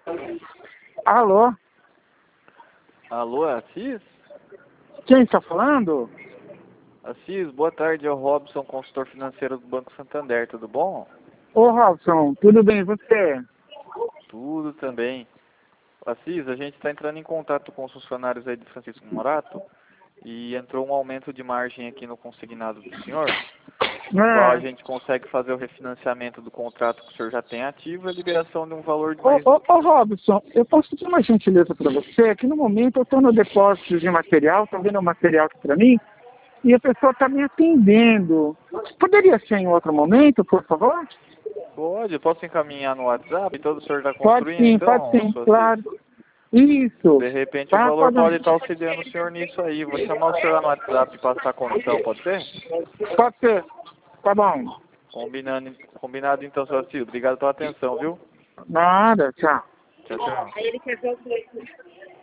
Alô? Alô, é Assis? Quem está falando? Assis, boa tarde, é o Robson, consultor financeiro do Banco Santander, tudo bom? Ô, Robson, tudo bem, e você? Tudo também. Assis, a gente está entrando em contato com os funcionários aí de Francisco Morato e entrou um aumento de margem aqui no consignado do senhor, no qual a gente consegue fazer o refinanciamento do contrato que o senhor já tem ativo e a liberação de um valor de mais... Ô, Robson, eu posso pedir uma gentileza para você? Que no momento eu estou no depósito de material, estou vendo o material aqui para mim, e a pessoa está me atendendo. Poderia ser em outro momento, por favor? Pode, posso encaminhar no WhatsApp? Todo o senhor está construindo, Pode então, sim, seu Assis? claro. Isso. De repente o Tá, valor pode, pode estar auxiliando o senhor nisso aí. Vou chamar o senhor lá no WhatsApp e passar a condição, pode ser? pode ser. Tá bom. Combinado então, seu Assis. Obrigado pela atenção, viu? Nada, tchau. Tchau, tchau.